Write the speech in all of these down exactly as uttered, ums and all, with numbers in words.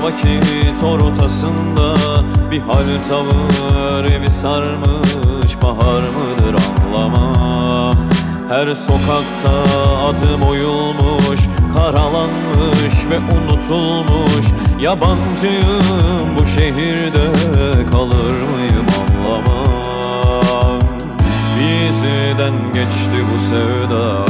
vakit ortasında bir hal tavır evi sarmış, bahar mıdır anlamam. Her sokakta adım oyulmuş, karalanmış ve unutulmuş. Yabancıyım bu şehirde, kalır mıyım anlamam. Bizden geçti bu sevdalar,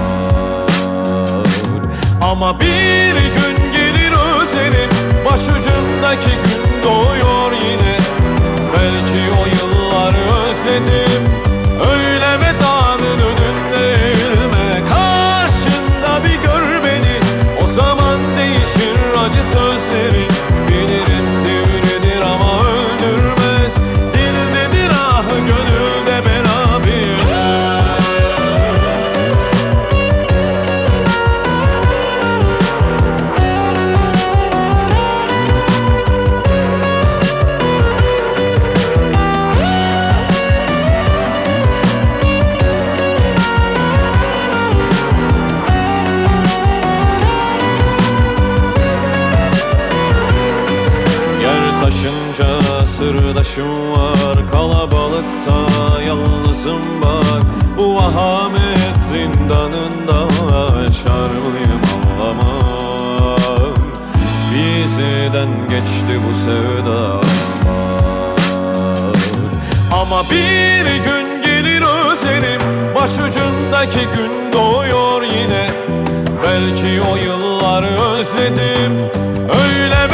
ama bir gün gelir özlerim, başucumdaki gün doğuyor yine. Belki o yıllar özledim, öyle vedanın önünde eğilme. Karşında bir gör beni, o zaman değişir acı sözlerin. Bilirim sivridir ama öldürmez, dildedir ah gönülde beraberiz. Taşınca sırdaşım var, kalabalıkta yalnızım bak. Bu vahamet zindanında yaşar mıyım anlamam. Bizden geçti bu sevdalar, ama bir gün gelir özlerim, başucumdaki gün doğuyor yine. Belki o yıllar özledim, öyle